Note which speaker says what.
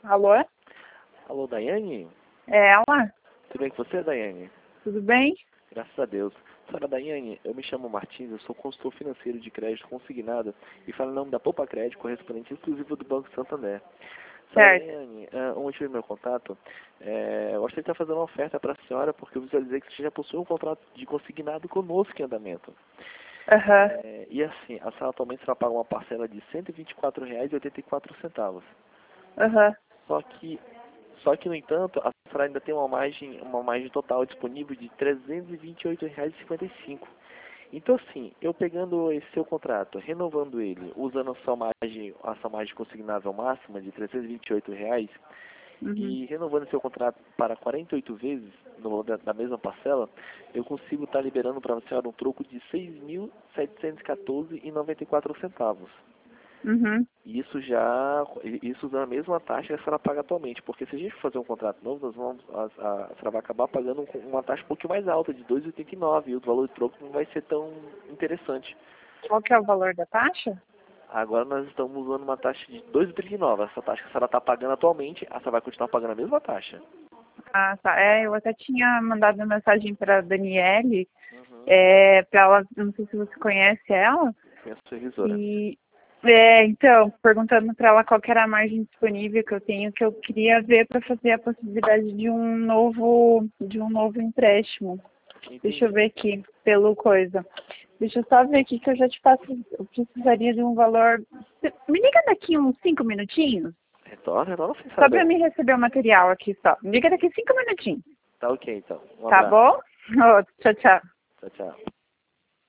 Speaker 1: Alô?
Speaker 2: Alô, Daiane?
Speaker 1: É ela?
Speaker 2: Tudo bem com você, Daiane?
Speaker 1: Tudo bem?
Speaker 2: Graças a Deus. Senhora Daiane, eu me chamo Martins, eu sou consultor financeiro de crédito consignado e falo em nome da Poupa Crédito, correspondente exclusivo do Banco Santander. Senhora
Speaker 1: Certo.
Speaker 2: Daiane, o motivo do meu contato, eu gostaria de estar fazendo uma oferta para a senhora porque eu visualizei que você já possui um contrato de consignado conosco em andamento.
Speaker 1: Aham.
Speaker 2: E assim, a senhora atualmente só paga uma parcela de R$ 124,84.
Speaker 1: Aham.
Speaker 2: Só que, no entanto, a senhora ainda tem uma margem total disponível de R$ 328,55. Então, assim, eu pegando esse seu contrato, renovando ele, usando a sua margem consignável máxima de R$ 328,
Speaker 1: Uhum.
Speaker 2: e renovando seu contrato para 48 vezes, no valor da mesma parcela, eu consigo estar liberando para a senhora um troco de R$ 6.714,94.
Speaker 1: Uhum.
Speaker 2: Isso usando a mesma taxa que a senhora paga atualmente, porque se a gente for fazer um contrato novo, a senhora vai acabar pagando uma taxa um pouquinho mais alta, de R$ 2,89, e o valor de troco não vai ser tão interessante.
Speaker 1: Qual que é o valor da taxa?
Speaker 2: Agora nós estamos usando uma taxa de R$ 2,39. Essa taxa que a senhora está pagando atualmente, a senhora vai continuar pagando a mesma taxa.
Speaker 1: Ah, tá. Eu até tinha mandado uma mensagem para a Daniele,
Speaker 2: Uhum.
Speaker 1: para ela, não sei se você conhece ela,
Speaker 2: Minha supervisora.
Speaker 1: e então, perguntando para ela qual que era a margem disponível que eu tenho, que eu queria ver para fazer a possibilidade de um novo empréstimo. Deixa eu
Speaker 2: Entendi.
Speaker 1: ver aqui, pelo coisa. Deixa eu só ver aqui que eu já te passo. Eu precisaria de um valor. Me liga daqui uns 5 minutinhos,
Speaker 2: Retorna sim,
Speaker 1: só para
Speaker 2: Isabel.
Speaker 1: me receber o material aqui só. Me liga daqui 5 minutinhos,
Speaker 2: Tá ok, então. Um
Speaker 1: tá
Speaker 2: abraço.
Speaker 1: bom? Ô, tchau, tchau.
Speaker 2: Tchau, tchau.